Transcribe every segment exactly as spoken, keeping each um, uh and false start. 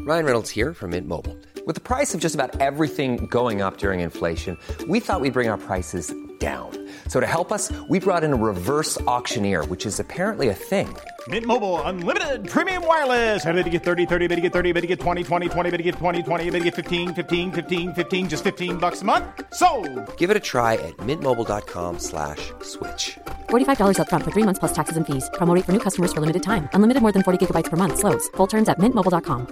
Ryan Reynolds here from Mint Mobile. With the price of just about everything going up during inflation, we thought we'd bring our prices down. So to help us, we brought in a reverse auctioneer, which is apparently a thing. Mint Mobile Unlimited Premium Wireless. How to get thirty, thirty, how to get thirty, how to get twenty, twenty, twenty, how to get twenty, twenty, how to get fifteen, fifteen, fifteen, fifteen, just fifteen bucks a month? Sold! Give it a try at mintmobile.com slash switch. forty-five dollars up front for three months plus taxes and fees. Promo rate for new customers for limited time. Unlimited more than forty gigabytes per month. Slows full terms at mint mobile dot com.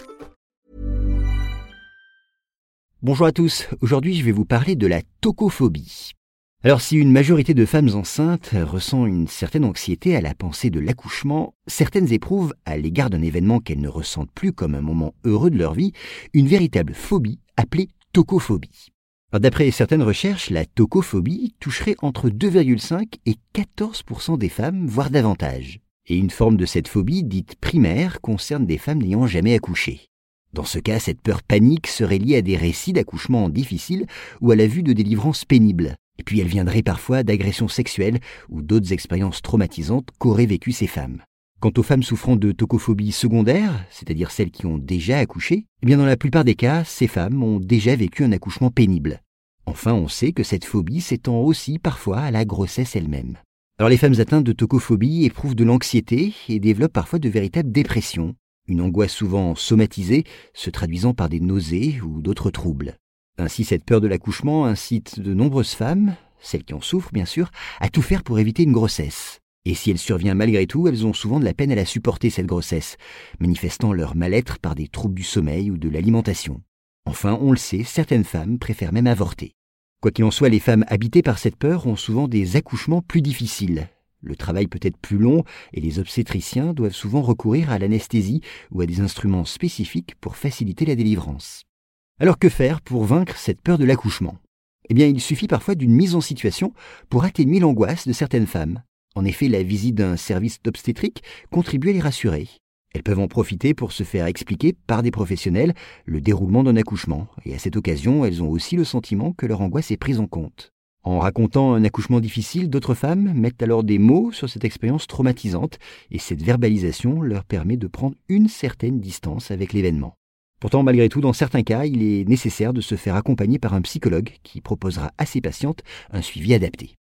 Bonjour à tous, aujourd'hui je vais vous parler de la tocophobie. Alors si une majorité de femmes enceintes ressent une certaine anxiété à la pensée de l'accouchement, certaines éprouvent, à l'égard d'un événement qu'elles ne ressentent plus comme un moment heureux de leur vie, une véritable phobie appelée tocophobie. Alors, d'après certaines recherches, la tocophobie toucherait entre deux virgule cinq et quatorze pour cent des femmes, voire davantage. Et une forme de cette phobie, dite primaire, concerne des femmes n'ayant jamais accouché. Dans ce cas, cette peur panique serait liée à des récits d'accouchement difficiles ou à la vue de délivrances pénibles. Et puis elle viendrait parfois d'agressions sexuelles ou d'autres expériences traumatisantes qu'auraient vécues ces femmes. Quant aux femmes souffrant de tocophobie secondaire, c'est-à-dire celles qui ont déjà accouché, eh bien dans la plupart des cas, ces femmes ont déjà vécu un accouchement pénible. Enfin, on sait que cette phobie s'étend aussi parfois à la grossesse elle-même. Alors les femmes atteintes de tocophobie éprouvent de l'anxiété et développent parfois de véritables dépressions. Une angoisse souvent somatisée, se traduisant par des nausées ou d'autres troubles. Ainsi, cette peur de l'accouchement incite de nombreuses femmes, celles qui en souffrent bien sûr, à tout faire pour éviter une grossesse. Et si elle survient malgré tout, elles ont souvent de la peine à la supporter cette grossesse, manifestant leur mal-être par des troubles du sommeil ou de l'alimentation. Enfin, on le sait, certaines femmes préfèrent même avorter. Quoi qu'il en soit, les femmes habitées par cette peur ont souvent des accouchements plus difficiles. Le travail peut être plus long et les obstétriciens doivent souvent recourir à l'anesthésie ou à des instruments spécifiques pour faciliter la délivrance. Alors que faire pour vaincre cette peur de l'accouchement ? Eh bien, il suffit parfois d'une mise en situation pour atténuer l'angoisse de certaines femmes. En effet, la visite d'un service d'obstétrique contribue à les rassurer. Elles peuvent en profiter pour se faire expliquer par des professionnels le déroulement d'un accouchement, et à cette occasion, elles ont aussi le sentiment que leur angoisse est prise en compte. En racontant un accouchement difficile, d'autres femmes mettent alors des mots sur cette expérience traumatisante, et cette verbalisation leur permet de prendre une certaine distance avec l'événement. Pourtant, malgré tout, dans certains cas, il est nécessaire de se faire accompagner par un psychologue qui proposera à ses patientes un suivi adapté.